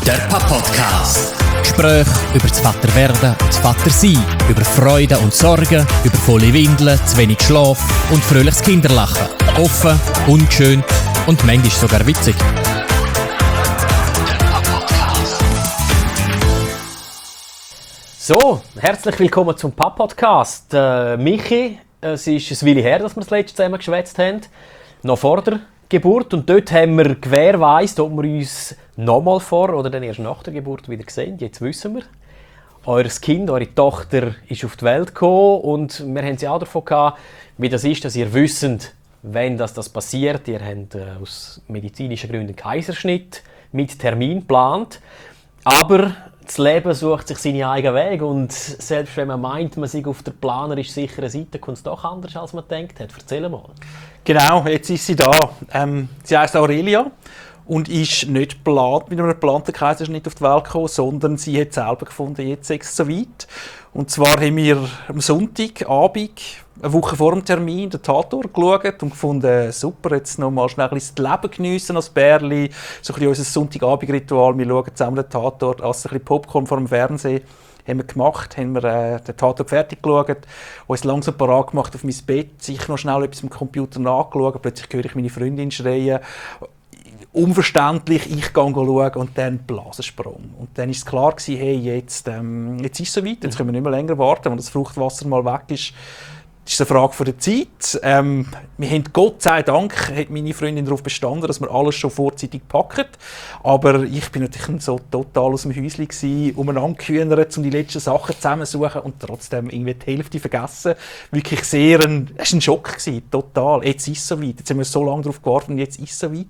Der Papa-Podcast. Gespräche über das Vaterwerden und das Vatersein, über Freude und Sorgen, über volle Windeln, zu wenig Schlaf und fröhliches Kinderlachen. Offen, unschön und manchmal sogar witzig. So, herzlich willkommen zum Papa-Podcast. Michi, es ist ein Weile her, dass wir das letzte zusammen geschwätzt haben. Noch vor der Geburt. Und dort haben wir gewährleistet, ob wir uns nochmal vor oder dann erst nach der Geburt wieder sehen. Jetzt wissen wir. Euer Kind, eure Tochter ist auf die Welt gekommen und wir haben sie auch davon gehabt, wie das ist, dass ihr wisst, wenn das passiert. Ihr habt aus medizinischen Gründen einen Kaiserschnitt mit Termin geplant. Aber das Leben sucht sich seinen eigenen Weg und selbst wenn man meint, man sei auf der planerisch sicheren Seite, kommt es doch anders, als man denkt hat. Erzähl mal. Genau, jetzt ist sie da. Sie heisst Aurelia und ist nicht mit einem geplanten Kaiserschnitt auf die Welt gekommen, sondern sie hat selber gefunden, jetzt ist es soweit. Und zwar haben wir am Sonntagabend, eine Woche vor dem Termin, den Tatort geschaut und gefunden, super, jetzt noch mal schnell das Leben geniessen als Bärli. So ein bisschen unser Sonntagabend-Ritual. Wir schauen zusammen den Tatort, essen ein bisschen Popcorn vor dem Fernsehen. Haben wir gemacht, haben wir den Tatort fertig geschaut, uns langsam parat gemacht auf mein Bett, sicher noch schnell etwas am Computer nachgeschaut, plötzlich höre ich meine Freundin schreien. Unverständlich, ich gehe schauen und dann Blasensprung. Und dann war es klar, hey, jetzt ist es soweit, jetzt können wir nicht mehr länger warten, wenn das Fruchtwasser mal weg ist. Das ist eine Frage der Zeit. Wir haben Gott sei Dank, hat meine Freundin darauf bestanden, dass wir alles schon vorzeitig packen. Aber ich bin natürlich so total aus dem Häuschen gewesen, umeinander um die letzten Sachen zusammenzusuchen und trotzdem irgendwie die Hälfte vergessen. Wirklich es war ein Schock gewesen, total. Jetzt ist es soweit. Jetzt haben wir so lange darauf gewartet und jetzt ist es soweit.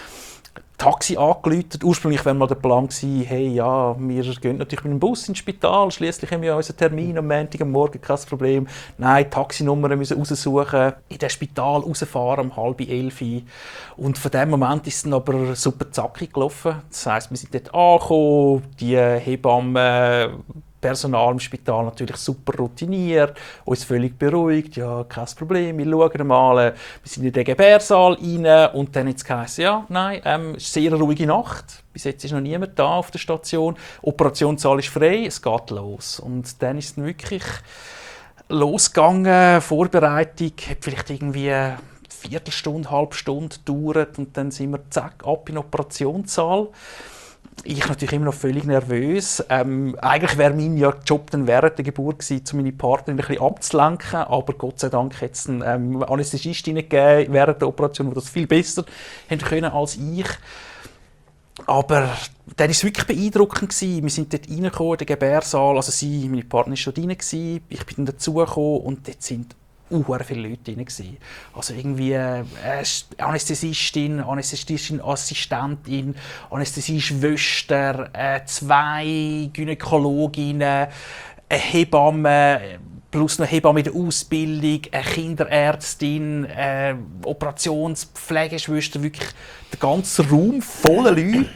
Taxi angerufen. Ursprünglich war mal der Plan, hey, ja, wir gehen natürlich mit dem Bus ins Spital, schliesslich haben wir ja unseren Termin am Montag am Morgen, kein Problem. Nein, Taxinummern müssen raussuchen, in das Spital rausfahren um 10:30. Und von dem Moment ist es dann aber super zackig gelaufen. Das heisst, wir sind dort angekommen, die Hebammen, Personal im Spital natürlich super routiniert, uns völlig beruhigt, ja, kein Problem, wir schauen mal, wir sind in den Gebärsaal rein und dann hat es geheißen, ja, nein, es ist eine sehr ruhige Nacht, bis jetzt ist noch niemand da auf der Station, Operationssaal ist frei, es geht los. Und dann ist es wirklich losgegangen, Vorbereitung hat vielleicht irgendwie eine Viertelstunde, halbe Stunde gedauert und dann sind wir zack, ab in den Operationssaal. Ich natürlich immer noch völlig nervös. Eigentlich wäre mein Job dann während der Geburt gewesen, um meine Partnerin ein bisschen abzulenken, aber Gott sei Dank hat es eine Anästhesistin gegeben während der Operation, die das viel besser haben können als ich. Aber dann war es wirklich beeindruckend gewesen. Wir sind dort reingekommen, in den Gebärsaal, also meine Partnerin war schon drin gewesen, ich bin dann dazugekommen und dort sind viele Leute drin. Also irgendwie Anästhesistin, Anästhesistin-Assistentin, Anästhesieschwester, 2 Gynäkologinnen, eine Hebamme, plus noch Hebamme in der Ausbildung, eine Kinderärztin, Operationspflegeschwester, wirklich der ganze Raum voller Leute.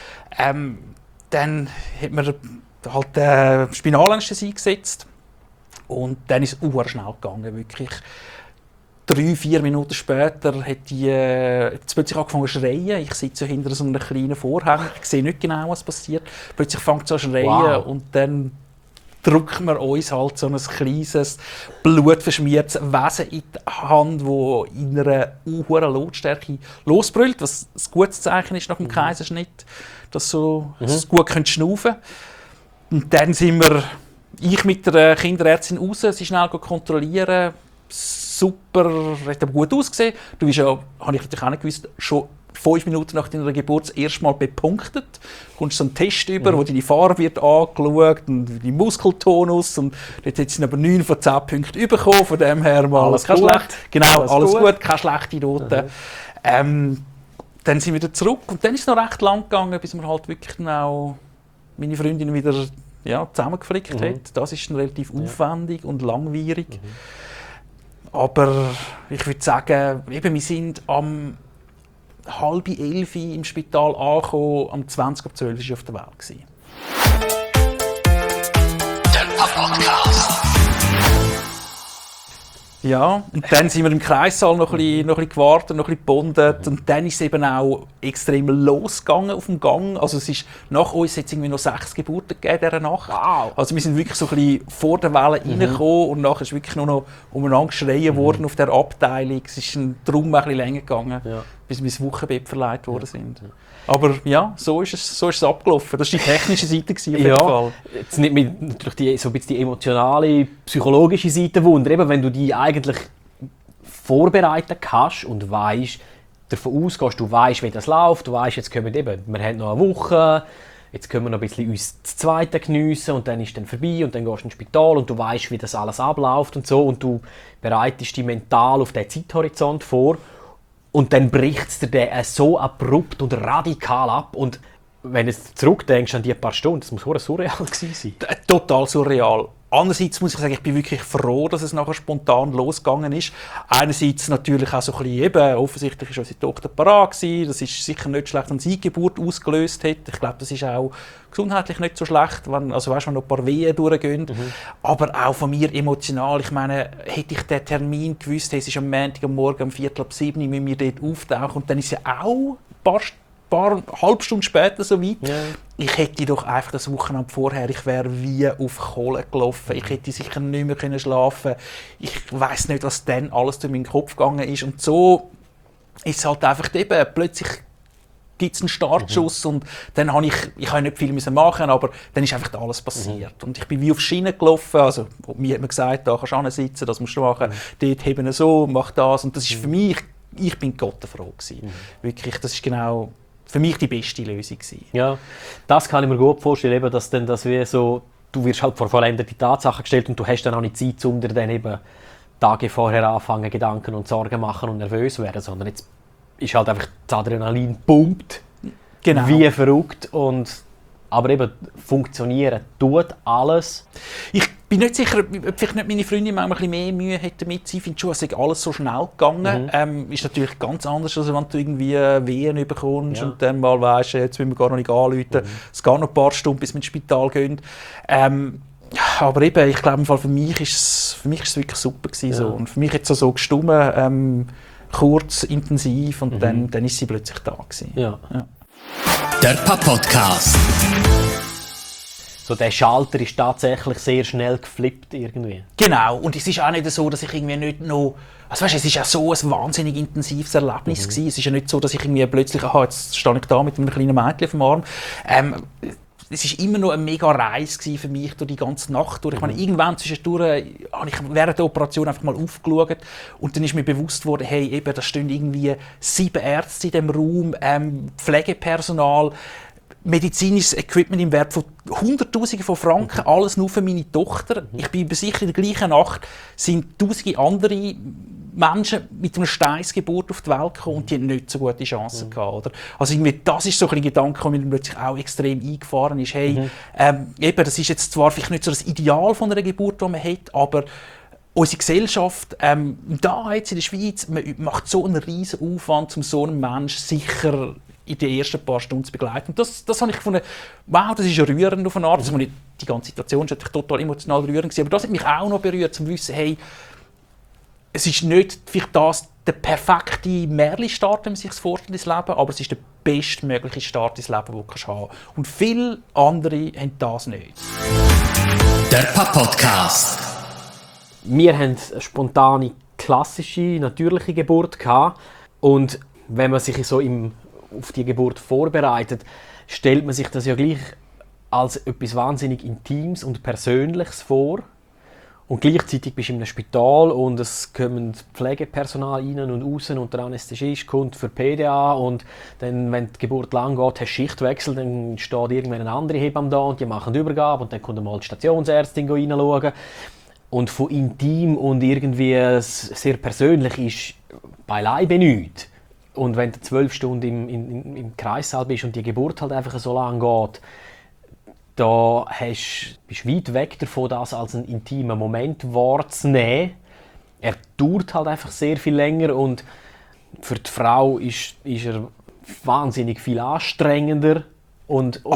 Dann hat man halt Spinalanästhesie gesetzt. Und dann ist es schnell gegangen, wirklich. 3-4 Minuten später hat die plötzlich angefangen zu schreien. Ich sitze hinter so einem kleinen Vorhang, ich sehe nicht genau, was passiert. Plötzlich fängt es an zu schreien und dann drückt man uns halt so ein kleines, blutverschmiertes Wesen in die Hand, das in einer hohen Lautstärke losbrüllt, was ein gutes Zeichen ist nach dem Kaiserschnitt, dass es gut schnaufen können. Und dann sind ich mit der Kinderärztin raus, sie schnell kontrollieren. Super, hat aber gut ausgesehen. Du bist ja, habe ich natürlich auch nicht gewusst, schon 5 Minuten nach deiner Geburt das erste Mal bepunktet. Du kommst so einen Test über, wo deine Farbe wird angeschaut und dein Muskeltonus. Und dort hat sie aber 9 von 10 Punkten bekommen. Von dem her mal alles kein schlecht. Genau, alles gut, keine schlechte Note. Dann sind wir wieder zurück und dann ist es noch recht lang gegangen, bis wir halt wirklich auch meine Freundin wieder zusammengeflickt hat. Das ist dann relativ aufwendig und langwierig. Aber ich würde sagen, wir sind am 10:30 im Spital angekommen, am 20:12 war ich auf der Welt. Der Papa-Podcast. Ja, und dann sind wir im Kreissaal noch ein bisschen gewartet, noch ein bisschen gebondet. Und dann ist es eben auch extrem losgegangen auf dem Gang. Also es ist, nach uns hat es irgendwie noch 6 Geburten gegeben in dieser Nacht. Wow. Also wir sind wirklich so ein bisschen vor der Welle reingekommen und nachher ist wirklich nur noch umeinander geschrien worden auf der Abteilung. Es ist darum ein bisschen länger gegangen, bis wir ins Wochenbett verleiht worden sind. Aber ja, so ist es abgelaufen. Das war die technische Seite auf jeden Fall. Jetzt nimmt mich natürlich so ein bisschen die emotionale, psychologische Seite Wunder. Eben, wenn du die eigentlich vorbereitet hast und weißt, davon ausgehst, du weißt, wie das läuft, du weißt, jetzt kommen eben, wir haben noch eine Woche, jetzt können wir noch ein bisschen uns das Zweite geniessen und dann ist dann vorbei und dann gehst du ins Spital und du weißt, wie das alles abläuft und so und du bereitest dich mental auf diesen Zeithorizont vor. Und dann bricht es dir so abrupt und radikal ab. Und wenn du zurückdenkst an die paar Stunden, das muss surreal gewesen sein. Total surreal. Andererseits muss ich sagen, ich bin wirklich froh, dass es nachher spontan losgegangen ist. Einerseits natürlich auch so ein bisschen eben, offensichtlich war unsere Tochter parat gewesen. Das ist sicher nicht schlecht, wenn sie die Geburt ausgelöst hat. Ich glaube, das ist auch gesundheitlich nicht so schlecht, wenn, also weißt, wenn noch ein paar Wehen durchgehen. Aber auch von mir emotional. Ich meine, hätte ich den Termin gewusst, es ist am Montag am Morgen um 6:45 müssen wir dort auftauchen und dann ist ja auch ein paar halbe Stunden später so weit. Ja. Ich hätte doch einfach das Wochenende vorher, ich wäre wie auf Kohle gelaufen. Ich hätte sicher nicht mehr schlafen können. Ich weiss nicht, was dann alles durch meinen Kopf gegangen ist. Und so ist es halt einfach eben, plötzlich gibt es einen Startschuss und dann habe ich habe nicht viel machen, aber dann ist einfach alles passiert. Und ich bin wie auf Schienen gelaufen, also mir hat man gesagt, da kannst du sitzen, das musst du machen, dort heben so, mach das. Und das ist für mich, ich bin gottenfroh gewesen. Wirklich, das ist genau für mich die beste Lösung gewesen. Ja, das kann ich mir gut vorstellen, eben, dass dann das wie so, du wirst halt vor vollendete Tatsachen gestellt und du hast dann auch nicht Zeit, um dir dann eben Tage vorher anfangen, Gedanken und Sorgen machen und nervös werden, sondern jetzt ist halt einfach das Adrenalin pumpt, wie verrückt und aber eben funktionieren tut alles. Ich bin nicht sicher, ob vielleicht nicht meine Freundin manchmal ein bisschen mehr Mühe hätte damit. Sie findet schon, es ist alles so schnell gegangen. Ist natürlich ganz anders, als wenn du irgendwie Wehen bekommst und dann mal weisst, jetzt müssen wir gar noch nicht anrufen. Es geht noch ein paar Stunden, bis wir ins Spital gehen. Aber eben, ich glaube, im Fall für mich ist es wirklich super gewesen, so. Und für mich hat es so gestummen, kurz, intensiv und dann ist sie plötzlich da gewesen. Ja. Der Podcast. So der Schalter ist tatsächlich sehr schnell geflippt irgendwie. Genau, und es ist auch nicht so, dass ich irgendwie nicht noch... Also weißt, es ist ja so ein wahnsinnig intensives Erlebnis gewesen. Es ist ja nicht so, dass ich irgendwie plötzlich, jetzt stehe ich da mit einem kleinen Mädchen auf dem Arm. Es war immer noch eine mega Reise für mich durch die ganze Nacht durch. Ich meine, irgendwann zwischendurch habe ich während der Operation einfach mal aufgeschaut und dann ist mir bewusst worden, hey, eben, da stehen irgendwie 7 Ärzte in diesem Raum, Pflegepersonal, medizinisches Equipment im Wert von Hunderttausenden von Franken, alles nur für meine Tochter. Ich bin sicher, in der gleichen Nacht sind tausende andere Menschen mit einer Steinsgeburt auf die Welt gekommen und die hatten nicht so gute Chancen gehabt, oder? Also irgendwie, das ist so ein Gedanke, der mir plötzlich auch extrem eingefahren ist. Hey, eben, das ist jetzt zwar vielleicht nicht so das Ideal von einer Geburt, die man hat, aber unsere Gesellschaft, da jetzt in der Schweiz, man macht so einen riesen Aufwand, um so einen Menschen sicher in den ersten paar Stunden zu begleiten. Und das habe ich gefunden, wow, das ist ja rührend auf eine Art. Also die ganze Situation war total emotional rührend gewesen, aber das hat mich auch noch berührt, um zu wissen, hey, es ist nicht vielleicht das der perfekte Märchen-Start, wenn man sich das vorstellt ins Leben, aber es ist der bestmögliche Start ins Leben, den du haben kannst. Und viele andere haben das nicht. Der Podcast. Wir hatten eine spontane, klassische, natürliche Geburt gehabt. Und wenn man sich so auf die Geburt vorbereitet, stellt man sich das ja gleich als etwas wahnsinnig Intimes und Persönliches vor. Und gleichzeitig bist du in einem Spital und es kommen Pflegepersonal rein und raus und der Anästhesist kommt für PDA und dann, wenn die Geburt lang geht, hast du Schichtwechsel, dann steht irgendwann eine andere Hebamme da und die machen die Übergabe und dann kommt mal die Stationsärztin reinschauen. Und von intim und irgendwie sehr persönlich ist beileibe nichts. Und wenn du 12 Stunden im Kreissaal bist und die Geburt halt einfach so lang geht, da bist du weit weg davon, das als einen intimen Moment wahrzunehmen. Er dauert halt einfach sehr viel länger und für die Frau ist er wahnsinnig viel anstrengender. Und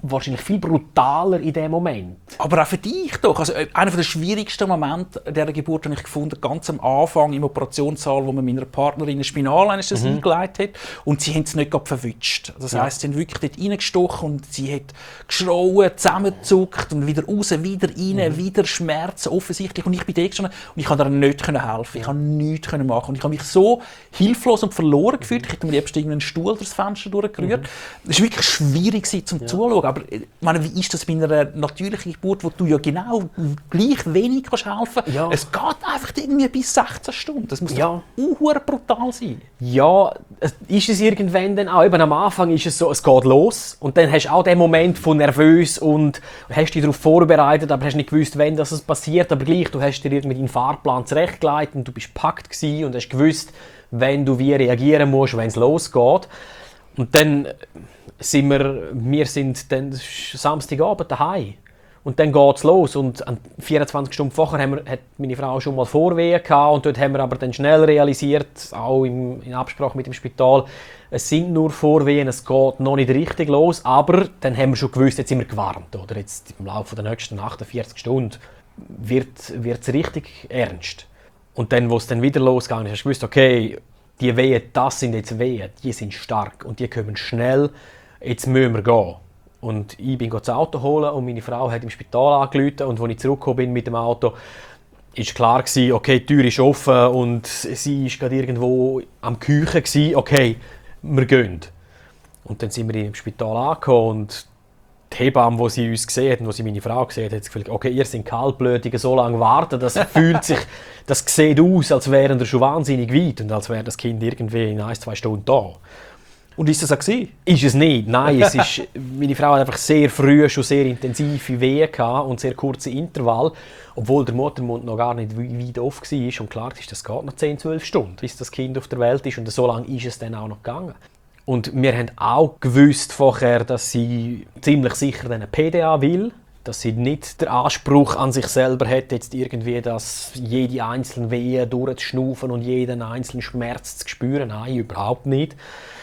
wahrscheinlich viel brutaler in dem Moment. Aber auch für dich doch. Also, einer der schwierigsten Momente dieser Geburt habe ich gefunden, ganz am Anfang im Operationssaal, wo man meiner Partnerin eine Spinalanästhesie eingelegt hat. Und sie haben es nicht gerade verwünscht. Also, das heisst, sie haben wirklich dort reingestochen und sie hat geschrauen, zusammengezuckt und wieder raus, wieder rein, wieder Schmerzen offensichtlich. Und ich bin da gestanden und ich konnte ihr nicht helfen. Ich konnte nichts machen. Und ich habe mich so hilflos und verloren gefühlt. Ich hätte mir liebst einen Stuhl durchs Fenster durchgerührt. Es war wirklich schwierig zum Zuschauen. Aber ich meine, wie ist das bei einer natürlichen Geburt, wo du ja genau gleich wenig helfen kannst? Ja. Es geht einfach irgendwie bis 16 Stunden. Das muss doch brutal sein. Ja, ist es irgendwann dann auch. Eben am Anfang ist es so, es geht los. Und dann hast du auch den Moment von nervös und hast dich darauf vorbereitet, aber hast nicht gewusst, wann das passiert. Aber gleich, du hast dir irgendwie deinen Fahrplan zurechtgelegt und du bist gepackt gewesen und hast gewusst, wenn du wie reagieren musst, wenn es losgeht. Und dann sind wir sind dann Samstagabend daheim. Und dann geht es los. Und 24 Stunden vorher hat meine Frau schon mal Vorwehen gehabt. Und dort haben wir aber dann schnell realisiert, auch in Absprache mit dem Spital, es sind nur Vorwehen, es geht noch nicht richtig los. Aber dann haben wir schon gewusst, jetzt sind wir gewarnt. Oder jetzt im Laufe der nächsten 48 Stunden wird es richtig ernst. Und dann, wo es dann wieder losgegangen ist, hast du gewusst, okay, die Wehen, das sind jetzt Wehen, die sind stark und die kommen schnell, jetzt müssen wir gehen. Und ich bin das Auto holen und meine Frau hat im Spital angerufen und als ich zurückgekommen bin mit dem Auto, war klar gewesen, okay, die Tür ist offen und sie war gerade irgendwo am Küchen gewesen, okay, wir gehen. Und dann sind wir im Spital angekommen und die Hebamme, die sie uns gesehen hat und sie meine Frau gesehen hat, hat das Gefühl, okay, ihr seid Kaltblütige, so lange warten, das sieht aus, als wären wir schon wahnsinnig weit und als wäre das Kind irgendwie in 1-2 Stunden da. Und ist das auch gewesen? Ist es nicht, nein. Meine Frau hat einfach sehr früh schon sehr intensive Wehen gehabt und sehr kurze Intervalle, obwohl der Muttermund noch gar nicht weit offen war. Und klar ist, das geht noch 10-12 Stunden, bis das Kind auf der Welt ist und so lange ist es dann auch noch gegangen. Und wir haben auch gewusst vorher, dass sie ziemlich sicher eine PDA will, dass sie nicht den Anspruch an sich selber hat, jetzt irgendwie das jede einzelne Wehe durchzuschnaufen und jeden einzelnen Schmerz zu spüren. Nein, überhaupt nicht.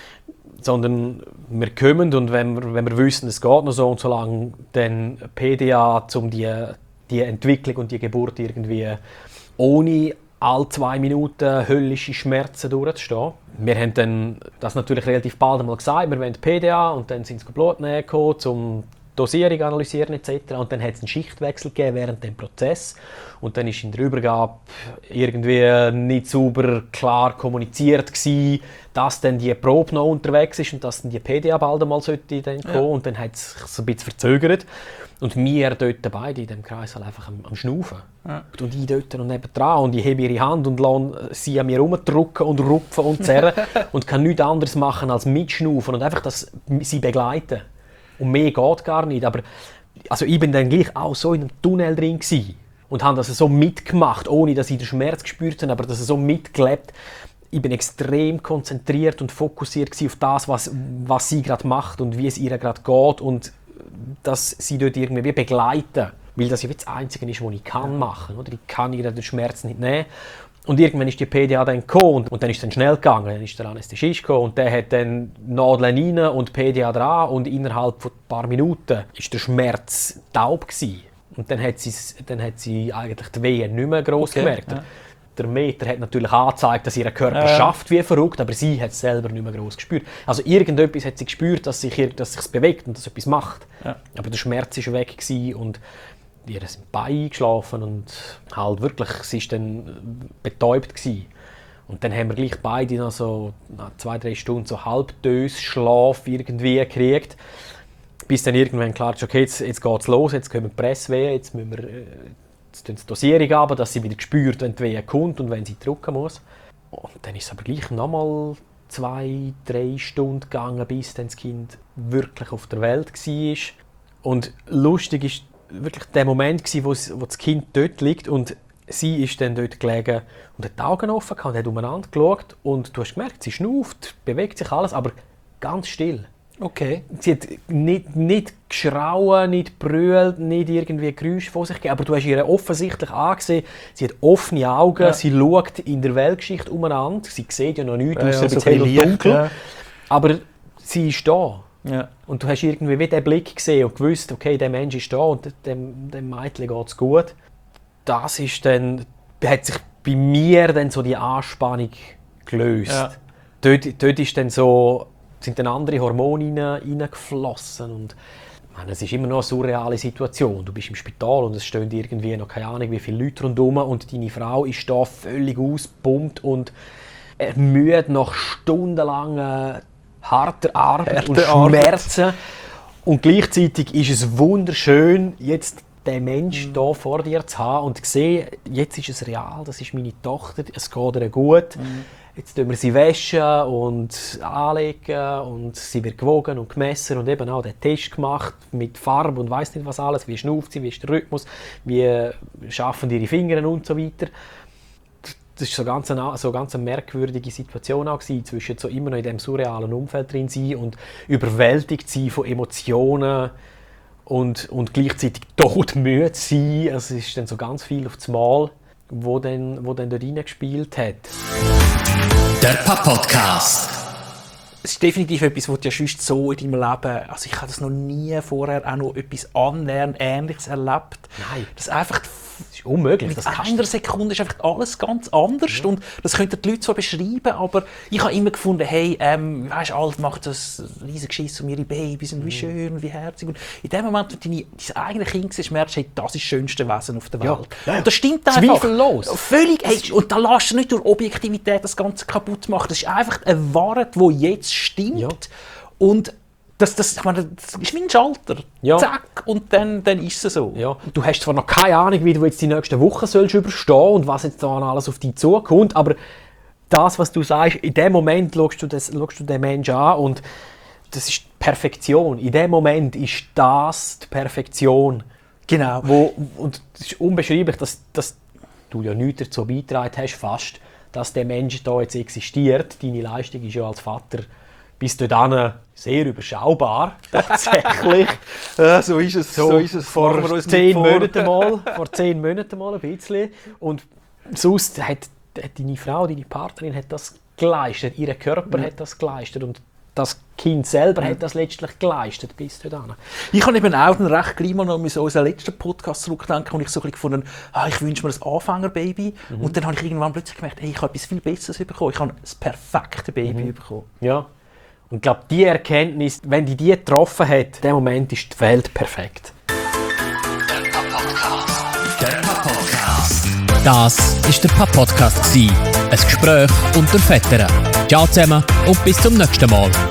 Sondern wir kommen und wenn wir wissen, es geht noch so und so lange, dann PDA, um die Entwicklung und die Geburt irgendwie ohne alle 2 Minuten höllische Schmerzen durchzustehen. Wir haben dann das natürlich relativ bald einmal gesagt, wir wollen PDA und dann sind sie Blut nehmen gekommen, um Dosierung analysieren etc. Und dann hat es einen Schichtwechsel gegeben während dem Prozess. Und dann war in der Übergabe irgendwie nicht sauber klar kommuniziert gewesen, dass dann die Probe noch unterwegs ist und dass dann die PDA bald einmal sollte dann kommen. Und dann hat es sich ein bisschen verzögert. Und wir dort beide in diesem Kreis einfach am Schnaufen. Ja. Und ich dort und nebendran und ich hebe ihre Hand und lasse sie an mir herumdrücken und rupfen und zerren und kann nichts anderes machen als mitschnaufen und einfach sie begleiten. Und mehr geht gar nicht. Aber also ich bin dann gleich auch so in einem Tunnel drin gewesen und habe das so mitgemacht, ohne dass ich den Schmerz gespürt habe, aber das so mitgelebt. Ich bin extrem konzentriert und fokussiert auf das, was sie gerade macht und wie es ihr gerade geht und dass sie dort irgendwie begleiten. Weil das ja das Einzige ist, was ich machen kann. Oder? Ich kann ihr den Schmerz nicht nehmen. Und irgendwann ist die PDA dann gekommen und dann ist es dann schnell gegangen. Dann ist der Anästhesist gekommen und der hat dann Nadeln rein und PDA dran und innerhalb von ein paar Minuten war der Schmerz taub gewesen. Und dann hat sie eigentlich die Wehen nicht mehr gross gemerkt. Ja. Der Meter hat natürlich angezeigt, dass ihr Körper schafft wie verrückt, aber sie hat es selber nicht mehr gross gespürt. Also irgendetwas hat sie gespürt, dass sich bewegt und dass etwas macht. Ja. Aber der Schmerz war weg gewesen und ihr sind Beine eingeschlafen und halt wirklich, sie war dann betäubt gewesen. Und dann haben wir gleich beide noch so nach 2-3 Stunden so Halbdös-Schlaf irgendwie gekriegt. Bis dann irgendwann klar ist, okay, jetzt geht es los, jetzt können wir die Presswehen, jetzt müssen wir die Dosierung haben, dass sie wieder spürt, wenn die Wehe kommt und wenn sie drücken muss. Und dann ist es aber gleich nochmal 2-3 Stunden gegangen, bis dann das Kind wirklich auf der Welt war. Und lustig ist wirklich der Moment, wo das Kind dort liegt und sie ist dann dort gelegen und hat die Augen offen gehabt und hat umeinander geschaut und du hast gemerkt, sie schnauft, bewegt sich alles, aber ganz still. Okay. Sie hat nicht geschrauen, nicht brüllt, nicht irgendwie Geräusche von sich gegeben, aber du hast ihr offensichtlich angesehen, sie hat offene Augen, sie schaut in der Weltgeschichte umeinander, sie sieht ja noch nichts, außer ein bisschen dunkel, aber sie ist da. Ja. Und du hast irgendwie wie den Blick gesehen und gewusst, okay, der Mensch ist da und dem Mädchen geht es gut. Das ist dann, hat sich bei mir dann so die Anspannung gelöst. Ja. Dort ist dann so, sind dann andere Hormone reingeflossen. Und ich meine, es ist immer noch eine surreale Situation. Du bist im Spital und es stehen irgendwie noch keine Ahnung wie viele Leute rundherum und deine Frau ist da völlig ausgepumpt und ermüdet nach stundenlangen harter Arbeit und Schmerzen. Und gleichzeitig ist es wunderschön, jetzt den Menschen hier vor dir zu haben und zu sehen, jetzt ist es real, das ist meine Tochter, es geht ihr gut. Jetzt tun wir sie waschen und anlegen und sie wird gewogen und gemessen und eben auch den Test gemacht mit Farbe und weiss nicht was alles, wie schnauft sie, wie ist der Rhythmus, wie arbeiten ihre Finger und so weiter. Das war so ganz eine merkwürdige Situation auch gewesen, zwischen so immer noch in diesem surrealen Umfeld drin sein und überwältigt sein von Emotionen und gleichzeitig todmüde sein. Also es ist dann so ganz viel auf das Mal, wo dann dort reingespielt hat. Der Papp-Podcast. Es ist definitiv etwas, was du ja sonst so in deinem Leben... Also ich habe das noch nie vorher auch noch etwas annähernd Ähnliches erlebt. Nein. Das einfach... Das ist unmöglich. Mit einer Sekunde ist einfach alles ganz anders. Ja. Und das könnten die Leute so beschreiben, aber ich habe immer gefunden, hey, weißt, alt macht das riesige Geschiss um ihre Babys und wie schön und wie herzig. Und in dem Moment, wo du dein eigenes Kind siehst, merkst du, hey, das ist das schönste Wesen auf der Welt. Ja. Und das stimmt einfach. Zweifellos. Völlig. Hey, und da lässt du nicht durch Objektivität das Ganze kaputt machen. Das ist einfach eine Wahrheit, die jetzt stimmt. Ja. Und ich meine, das ist wie ein Schalter. Ja. Zack, und dann ist es so. Ja. Du hast zwar noch keine Ahnung, wie du jetzt die nächsten Wochen sollst überstehen und was jetzt da alles auf dich zukommt, aber das, was du sagst, in dem Moment schaust du den Menschen an und das ist die Perfektion. In dem Moment ist das die Perfektion. Genau. Und es ist unbeschreiblich, dass du ja nichts dazu beigetragen hast, fast, dass der Mensch da jetzt existiert. Deine Leistung ist ja als Vater bis dahin sehr überschaubar, tatsächlich. Ja, so ist es. Vor 10 Monaten mal ein bisschen. Und sonst hat deine Frau, deine Partnerin hat das geleistet, ihr Körper hat das geleistet und das Kind selber hat das letztlich geleistet bis dahin. Ich habe eben auch recht gleich mal noch an unseren letzten Podcast zurückdenken, und ich so ein bisschen gefunden, ich wünsche mir ein Anfängerbaby. Und dann habe ich irgendwann plötzlich gemerkt, hey, ich habe etwas viel Besseres bekommen. Ich habe das perfekte Baby bekommen. Ja. Und ich glaube, diese Erkenntnis, wenn die getroffen hat, in dem Moment ist die Welt perfekt. Der Papp-Podcast. Das war der Papp-Podcast. Ein Gespräch unter Vätern. Ciao zusammen und bis zum nächsten Mal.